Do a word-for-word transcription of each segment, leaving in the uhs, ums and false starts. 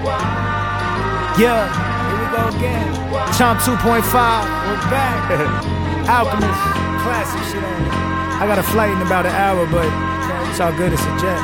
Yeah, here we go again. Chomp two point five, we're back. Alchemist, classic shit on it. I got a flight in about an hour, but it's all good, it's a jet.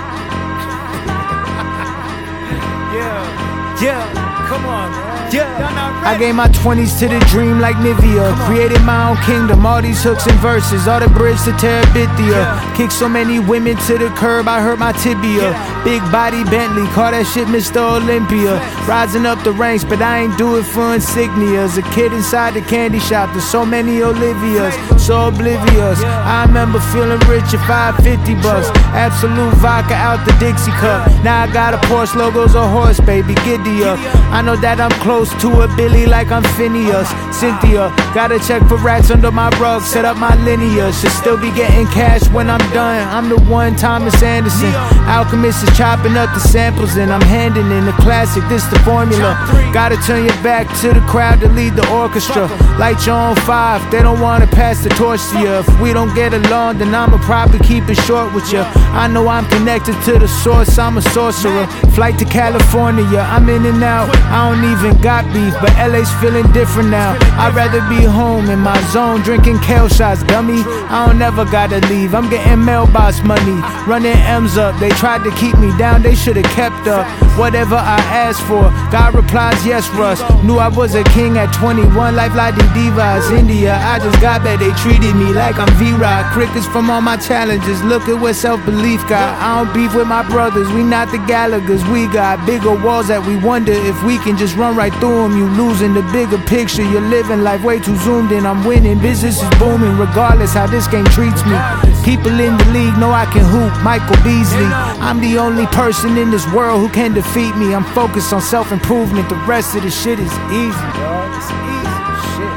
Yeah, yeah, come on, man. Yeah, I gave my twenties to the dream like Nivea. Created my own kingdom, all these hooks and verses, all the bridge to Terabithia. Yeah. Kicked so many women to the curb, I hurt my tibia. Yeah. Big body Bentley, call that shit Mister Olympia. Rising up the ranks, but I ain't do it for insignia. As a kid inside the candy shop, there's so many Olivias, so oblivious. I remember feeling rich at five fifty bucks. Absolute vodka out the Dixie cup. Now I got a Porsche, logos a horse, baby, giddy up. I know that I'm close to a Billy like I'm Phineas. Cynthia, gotta check for rats under my rug, set up my lineage. Should still be getting cash when I'm done. I'm the one, Thomas Anderson. Alchemist is chopping up the samples and I'm handing in the classic, this the formula. Gotta turn your back to the crowd to lead the orchestra. Light your own five, they don't wanna pass the torch to you. If we don't get along, then I'ma probably keep it short with you. I know I'm connected to the source, I'm a sorcerer. Flight to California, I'm in and out, I don't even got beef, but L A's feeling different now. I'd rather be home in my zone, drinking kale shots, dummy. I don't never gotta leave, I'm getting mailbox money, running M's up. They tried to keep me down, they should've kept up. Whatever I asked for, God replies yes, Russ. Knew I was a king at twenty-one, life like the divas. India, I just got that they treated me like I'm V-Rock. Crickets from all my challenges, look at what self-belief got. I don't beef with my brothers, we not the Gallaghers. We got bigger walls that we wonder if we can just run right through them. You losing the bigger picture, you're living life way too zoomed in. I'm winning, business is booming, regardless how this game treats me. People in the league know I can hoop, Michael Beasley. I'm the only person in this world who can defeat me. I'm focused on self-improvement, the rest of the shit is easy, dog. It's easy shit.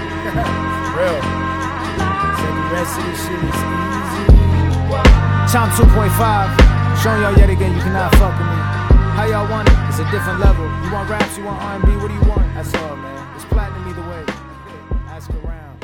Real. Said the rest of the shit is easy. Chomp two point five, showing y'all yet again you cannot fuck with me. How y'all want it? It's a different level. You want raps, you want R and B, what do you want? That's all, man. It's platinum either way. Ask around.